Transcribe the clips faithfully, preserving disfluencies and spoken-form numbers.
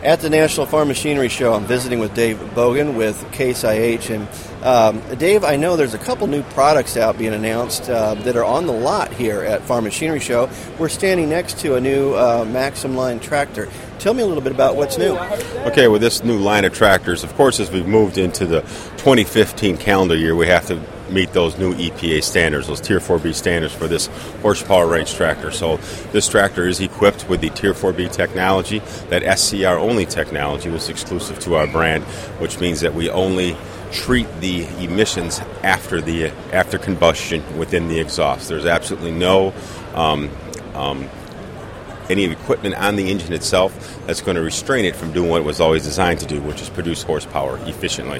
at the National Farm Machinery Show. I'm visiting with Dave Bogan with Case I H. And um, Dave, I know there's a couple new products out being announced uh, that are on the lot here at Farm Machinery Show. We're standing next to a new uh, Maxxum line tractor. Tell me a little bit about what's new. Okay, with this new line of tractors, of course, as we've moved into the twenty fifteen calendar year, we have to meet those new E P A standards, those Tier four B standards for this horsepower range tractor. So this tractor is equipped with the Tier four B technology. That S C R-only technology was exclusive to our brand, which means that we only treat the emissions after the after combustion within the exhaust. There's absolutely no um, um, any equipment on the engine itself that's going to restrain it from doing what it was always designed to do, which is produce horsepower efficiently.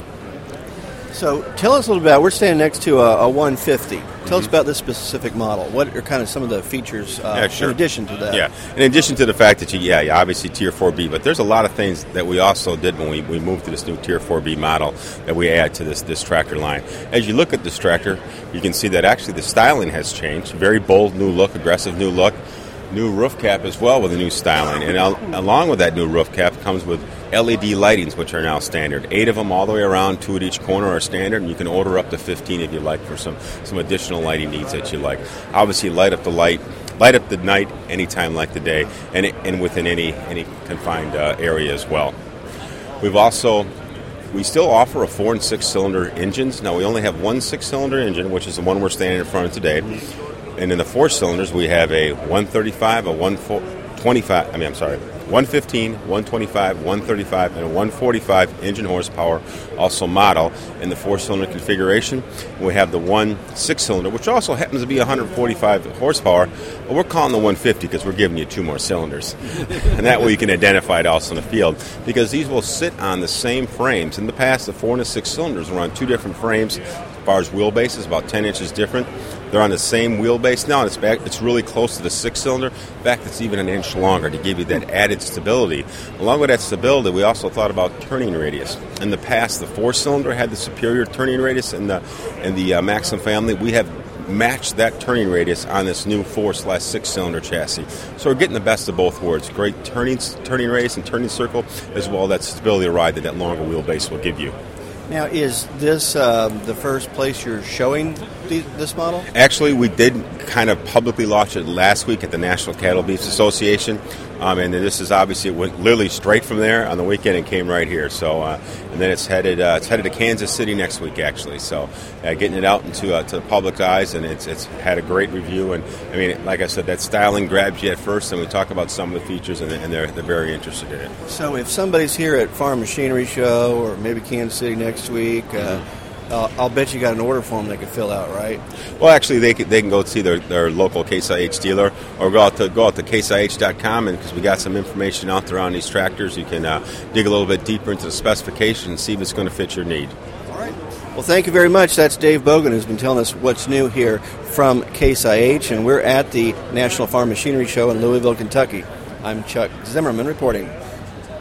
So tell us a little bit about, we're standing next to a, a one fifty. Tell mm-hmm. us about this specific model. What are kind of some of the features uh, yeah, sure. in addition to that? Yeah, in addition to the fact that you, yeah, you obviously Tier four B, but there's a lot of things that we also did when we, we moved to this new Tier four B model that we add to this, this tractor line. As you look at this tractor, you can see that actually the styling has changed. Very bold new look, aggressive new look. New roof cap as well with a new styling. And al- along with that new roof cap comes with L E D lightings, which are now standard. Eight of them all the way around, two at each corner are standard, and you can order up to fifteen if you like for some, some additional lighting needs that you like. Obviously, light up the light, light up the night anytime like the day, and and within any any confined uh, area as well. We've also we still offer a four and six cylinder engines. Now we only have one six cylinder engine, which is the one we're standing in front of today. And in the four cylinders, we have a one thirty-five, a one twenty-five. I mean, I'm sorry, one fifteen, one twenty-five, one thirty-five, and a one forty-five engine horsepower, also model in the four-cylinder configuration. We have the one six-cylinder, which also happens to be one forty-five horsepower, but we're calling the one fifty because we're giving you two more cylinders, and that way you can identify it also in the field. Because these will sit on the same frames. In the past, the four and the six cylinders were on two different frames. As far as wheelbase is about ten inches different. They're on the same wheelbase now, and it's back. It's really close to the six-cylinder. In fact, it's even an inch longer to give you that added stability. Along with that stability, we also thought about turning radius. In the past, the four-cylinder had the superior turning radius in the in the uh, Maxxum family. We have matched that turning radius on this new four slash six-cylinder chassis. So we're getting the best of both worlds. Great turning turning radius and turning circle, as well as that stability of ride that that longer wheelbase will give you. Now, is this uh, the first place you're showing th- this model? Actually, we did kind of publicly launch it last week at the National Cattle Beef Association. Um, and this is obviously, it went literally straight from there on the weekend and came right here. So, uh, and then it's headed uh, it's headed to Kansas City next week, actually. So, uh, getting it out into uh, to the public eyes, and it's it's had a great review. And I mean, like I said, that styling grabs you at first, and we talk about some of the features, and, and they're they're very interested in it. So, if somebody's here at Farm Machinery Show or maybe Kansas City next week. Uh, mm-hmm. Uh, I'll bet you got an order form they could fill out, right? Well, actually, they can, they can go see their, their local Case I H dealer, or go out to go out to case I H dot com, and because we got some information out there on these tractors, you can uh, dig a little bit deeper into the specification and see if it's going to fit your need. All right. Well, thank you very much. That's Dave Bogan, who's been telling us what's new here from Case I H, and we're at the National Farm Machinery Show in Louisville, Kentucky. I'm Chuck Zimmerman reporting.